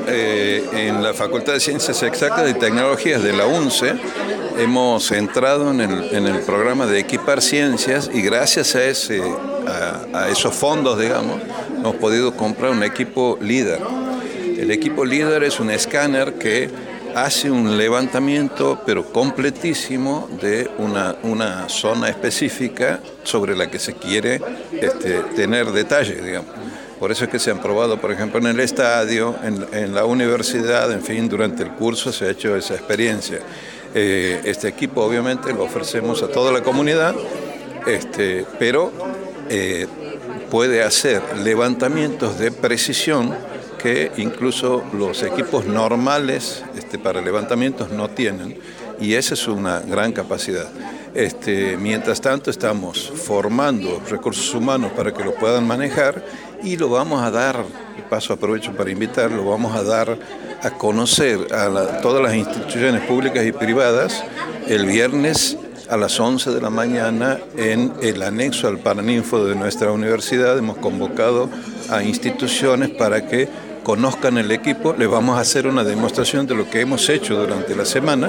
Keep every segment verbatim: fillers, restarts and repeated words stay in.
eh, en la Facultad de Ciencias Exactas y Tecnologías de la UNCE hemos entrado en el, en el programa de Equipar Ciencias y gracias a, ese, a, a esos fondos, digamos, hemos podido comprar un equipo LIDAR. El equipo LIDAR es un escáner que hace un levantamiento, pero completísimo, de una, una zona específica sobre la que se quiere este, tener detalle, digamos. Por eso es que se han probado, por ejemplo, en el estadio, en, en la universidad, en fin, durante el curso se ha hecho esa experiencia. Eh, este equipo obviamente lo ofrecemos a toda la comunidad, este, pero eh, puede hacer levantamientos de precisión que incluso los equipos normales este, para levantamientos no tienen, y esa es una gran capacidad. Este, mientras tanto estamos formando recursos humanos para que lo puedan manejar y lo vamos a dar, de paso aprovecho para invitar, lo vamos a dar a conocer a la, todas las instituciones públicas y privadas el viernes a las once de la mañana en el anexo al Paraninfo de nuestra universidad. Hemos convocado a instituciones para que conozcan el equipo. Les vamos a hacer una demostración de lo que hemos hecho durante la semana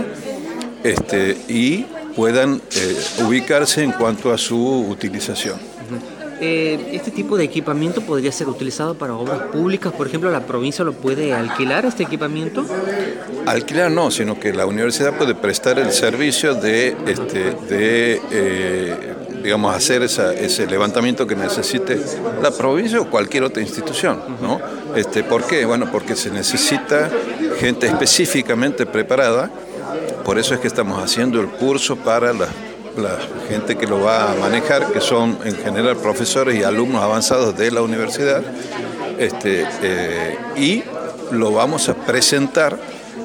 este, y puedan eh, ubicarse en cuanto a su utilización. Uh-huh. Eh, ¿Este tipo de equipamiento podría ser utilizado para obras públicas? Por ejemplo, ¿la provincia lo puede alquilar, este equipamiento? Alquilar no, sino que la universidad puede prestar el servicio de, este, de eh, digamos, hacer esa, ese levantamiento que necesite la provincia o cualquier otra institución, ¿no? Este, ¿por qué? Bueno, porque se necesita gente específicamente preparada. Por eso es que estamos haciendo el curso para la, la gente que lo va a manejar, que son en general profesores y alumnos avanzados de la universidad, este, eh, y lo vamos a presentar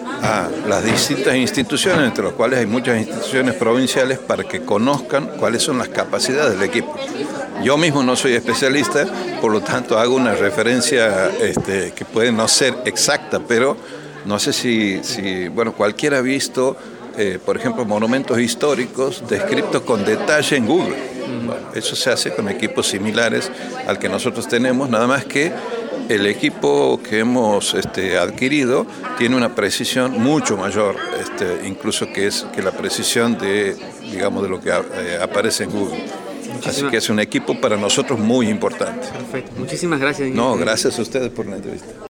a las distintas instituciones, entre las cuales hay muchas instituciones provinciales, para que conozcan cuáles son las capacidades del equipo. Yo mismo no soy especialista, por lo tanto hago una referencia este, que puede no ser exacta, pero no sé si, si bueno, cualquiera ha visto, eh, por ejemplo, monumentos históricos descritos con detalle en Google. Bueno, eso se hace con equipos similares al que nosotros tenemos, nada más que el equipo que hemos este, adquirido tiene una precisión mucho mayor, este, incluso que es que la precisión de, digamos, de lo que eh, aparece en Google. Muchísimas. Así que es un equipo para nosotros muy importante. Perfecto. Muchísimas gracias. No, gracias a ustedes por la entrevista.